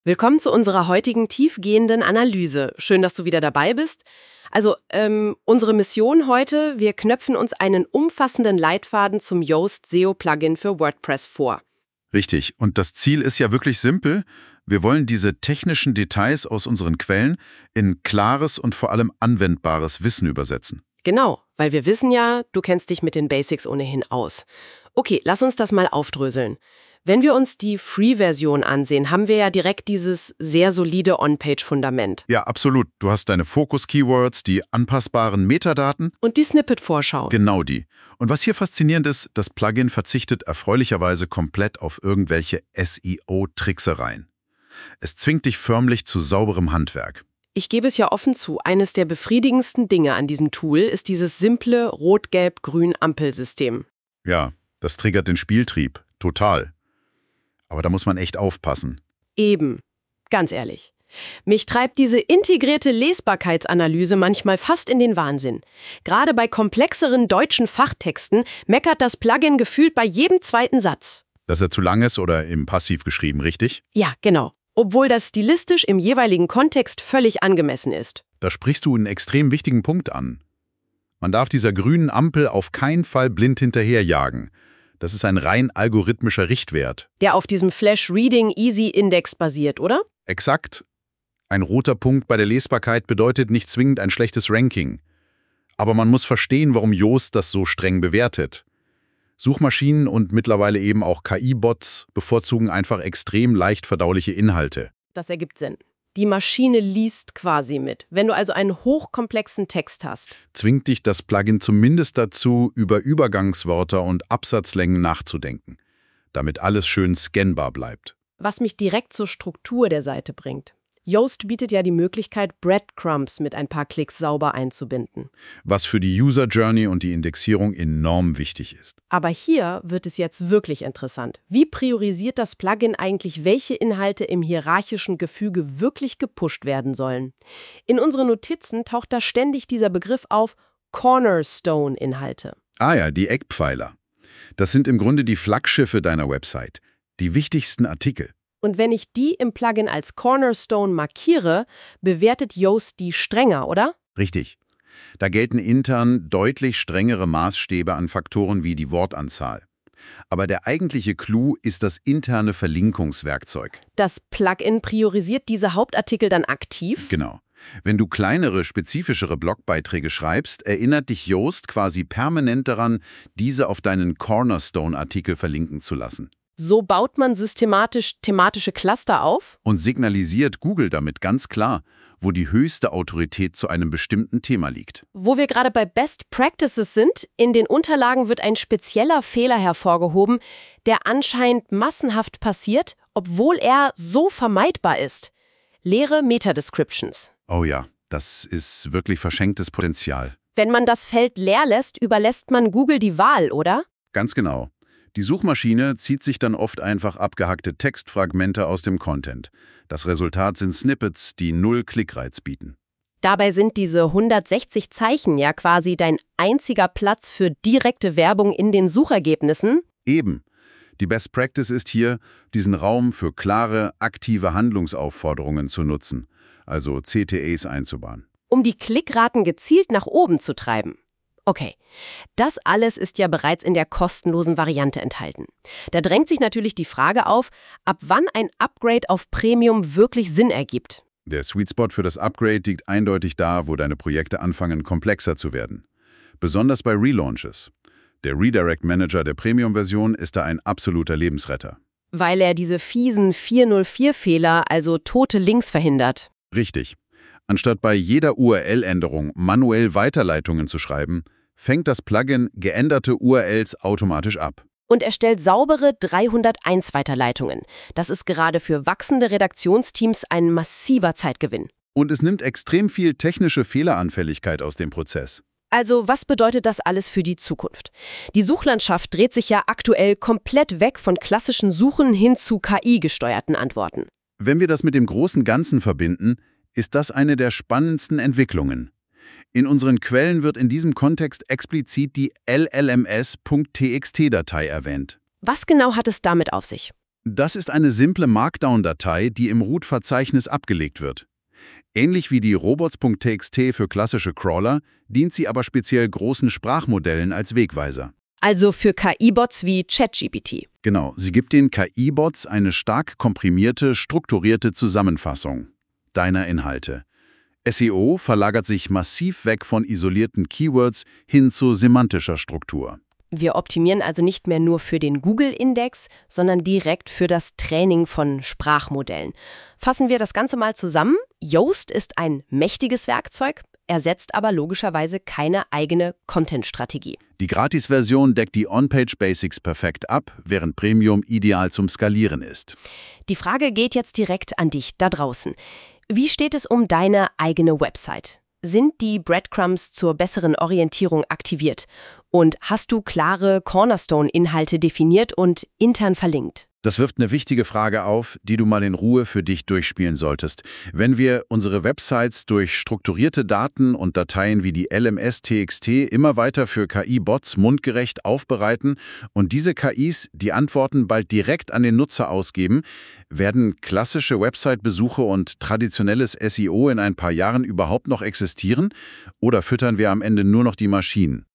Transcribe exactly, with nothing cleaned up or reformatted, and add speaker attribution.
Speaker 1: Willkommen zu unserer heutigen tiefgehenden Analyse. Schön, dass du wieder dabei bist. Also, ähm, unsere Mission heute, wir knöpfen uns einen umfassenden Leitfaden zum Yoast S E O-Plugin für WordPress vor.
Speaker 2: Richtig. Und das Ziel ist ja wirklich simpel. Wir wollen diese technischen Details aus unseren Quellen in klares und vor allem anwendbares Wissen übersetzen.
Speaker 1: Genau, weil wir wissen ja, du kennst dich mit den Basics ohnehin aus. Okay, lass uns das mal aufdröseln. Wenn wir uns die Free-Version ansehen, haben wir ja direkt dieses sehr solide On-Page-Fundament.
Speaker 2: Ja, absolut. Du hast deine Fokus-Keywords, die anpassbaren Metadaten.
Speaker 1: Und die Snippet-Vorschau.
Speaker 2: Genau die. Und was hier faszinierend ist, das Plugin verzichtet erfreulicherweise komplett auf irgendwelche S E O-Tricksereien. Es zwingt dich förmlich zu sauberem Handwerk.
Speaker 1: Ich gebe es ja offen zu, eines der befriedigendsten Dinge an diesem Tool ist dieses simple Rot-Gelb-Grün-Ampelsystem.
Speaker 2: Ja, das triggert den Spieltrieb. Total. Aber da muss man echt aufpassen.
Speaker 1: Eben. Ganz ehrlich. Mich treibt diese integrierte Lesbarkeitsanalyse manchmal fast in den Wahnsinn. Gerade bei komplexeren deutschen Fachtexten meckert das Plugin gefühlt bei jedem zweiten Satz.
Speaker 2: Dass er zu lang ist oder im Passiv geschrieben, richtig?
Speaker 1: Ja, genau. Obwohl das stilistisch im jeweiligen Kontext völlig angemessen ist.
Speaker 2: Da sprichst du einen extrem wichtigen Punkt an. Man darf dieser grünen Ampel auf keinen Fall blind hinterherjagen. Das ist ein rein algorithmischer Richtwert.
Speaker 1: Der auf diesem Flash-Reading-Easy-Index basiert, oder?
Speaker 2: Exakt. Ein roter Punkt bei der Lesbarkeit bedeutet nicht zwingend ein schlechtes Ranking. Aber man muss verstehen, warum Yoast das so streng bewertet. Suchmaschinen und mittlerweile eben auch K I-Bots bevorzugen einfach extrem leicht verdauliche Inhalte.
Speaker 1: Das ergibt Sinn. Die Maschine liest quasi mit. Wenn du also einen hochkomplexen Text hast,
Speaker 2: Zwingt dich das Plugin zumindest dazu, über Übergangswörter und Absatzlängen nachzudenken, damit alles schön scannbar bleibt.
Speaker 1: was mich direkt zur Struktur der Seite bringt. Yoast bietet ja die Möglichkeit, Breadcrumbs mit ein paar Klicks sauber einzubinden.
Speaker 2: Was für die User Journey und die Indexierung enorm wichtig ist.
Speaker 1: Aber hier wird es jetzt wirklich interessant. Wie priorisiert das Plugin eigentlich, welche Inhalte im hierarchischen Gefüge wirklich gepusht werden sollen? In unseren Notizen taucht da ständig dieser Begriff auf Cornerstone-Inhalte.
Speaker 2: Ah ja, die Eckpfeiler. Das sind im Grunde die Flaggschiffe deiner Website, die wichtigsten Artikel.
Speaker 1: Und wenn ich die im Plugin als Cornerstone markiere, bewertet Yoast die strenger, oder?
Speaker 2: Richtig. Da gelten intern deutlich strengere Maßstäbe an Faktoren wie die Wortanzahl. Aber der eigentliche Clou ist das interne Verlinkungswerkzeug.
Speaker 1: Das Plugin priorisiert diese Hauptartikel dann aktiv?
Speaker 2: Genau. Wenn du kleinere, spezifischere Blogbeiträge schreibst, erinnert dich Yoast quasi permanent daran, diese auf deinen Cornerstone-Artikel verlinken zu lassen.
Speaker 1: So baut man systematisch thematische Cluster auf?
Speaker 2: Und signalisiert Google damit ganz klar, wo die höchste Autorität zu einem bestimmten Thema liegt.
Speaker 1: Wo wir gerade bei Best Practices sind, in den Unterlagen wird ein spezieller Fehler hervorgehoben, der anscheinend massenhaft passiert, obwohl er so vermeidbar ist. Leere Meta-Descriptions.
Speaker 2: Oh ja, das ist wirklich verschenktes Potenzial.
Speaker 1: Wenn man das Feld leer lässt, überlässt man Google die Wahl, oder?
Speaker 2: Ganz genau. Die Suchmaschine zieht sich dann oft einfach abgehackte Textfragmente aus dem Content. Das Resultat sind Snippets, die null Klickreiz bieten.
Speaker 1: Dabei sind diese hundertsechzig Zeichen ja quasi dein einziger Platz für direkte Werbung in den Suchergebnissen.
Speaker 2: Eben. Die Best Practice ist hier, diesen Raum für klare, aktive Handlungsaufforderungen zu nutzen, also C T As einzubauen.
Speaker 1: Um die Klickraten gezielt nach oben zu treiben. Okay, das alles ist ja bereits in der kostenlosen Variante enthalten. Da drängt sich natürlich die Frage auf, ab wann ein Upgrade auf Premium wirklich Sinn ergibt.
Speaker 2: Der Sweet Spot für das Upgrade liegt eindeutig da, wo deine Projekte anfangen, komplexer zu werden. Besonders bei Relaunches. Der Redirect Manager der Premium-Version ist da ein absoluter Lebensretter.
Speaker 1: Weil er diese fiesen vierhundertvier-Fehler, also tote Links, verhindert.
Speaker 2: Richtig. Anstatt bei jeder U R L-Änderung manuell Weiterleitungen zu schreiben, fängt das Plugin geänderte U R Ls automatisch ab.
Speaker 1: Und erstellt saubere dreihunderteins Weiterleitungen. Das ist gerade für wachsende Redaktionsteams ein massiver Zeitgewinn.
Speaker 2: Und es nimmt extrem viel technische Fehleranfälligkeit aus dem Prozess.
Speaker 1: Also, was bedeutet das alles für die Zukunft? Die Suchlandschaft dreht sich ja aktuell komplett weg von klassischen Suchen hin zu K I-gesteuerten Antworten.
Speaker 2: Wenn wir das mit dem großen Ganzen verbinden, ist das eine der spannendsten Entwicklungen. In unseren Quellen wird in diesem Kontext explizit die L L M S Punkt T X T-Datei erwähnt.
Speaker 1: Was genau hat es damit auf sich?
Speaker 2: Das ist eine simple Markdown-Datei, die im Root-Verzeichnis abgelegt wird. Ähnlich wie die robots.txt für klassische Crawler, dient sie aber speziell großen Sprachmodellen als Wegweiser.
Speaker 1: Also für K I-Bots wie ChatGPT.
Speaker 2: Genau, sie gibt den K I-Bots eine stark komprimierte, strukturierte Zusammenfassung deiner Inhalte. S E O verlagert sich massiv weg von isolierten Keywords hin zu semantischer Struktur.
Speaker 1: Wir optimieren also nicht mehr nur für den Google-Index, sondern direkt für das Training von Sprachmodellen. Fassen wir das Ganze mal zusammen. Yoast ist ein mächtiges Werkzeug, ersetzt aber logischerweise keine eigene Content-Strategie.
Speaker 2: Die Gratis-Version deckt die On-Page-Basics perfekt ab, während Premium ideal zum Skalieren ist.
Speaker 1: Die Frage geht jetzt direkt an dich da draußen. Wie steht es um deine eigene Website? Sind die Breadcrumbs zur besseren Orientierung aktiviert? Und hast du klare Cornerstone-Inhalte definiert und intern verlinkt?
Speaker 2: Das wirft eine wichtige Frage auf, die du mal in Ruhe für dich durchspielen solltest. Wenn wir unsere Websites durch strukturierte Daten und Dateien wie die L M S.txt immer weiter für K I-Bots mundgerecht aufbereiten und diese K Is die Antworten bald direkt an den Nutzer ausgeben, werden klassische Website-Besuche und traditionelles S E O in ein paar Jahren überhaupt noch existieren? Oder füttern wir am Ende nur noch die Maschinen?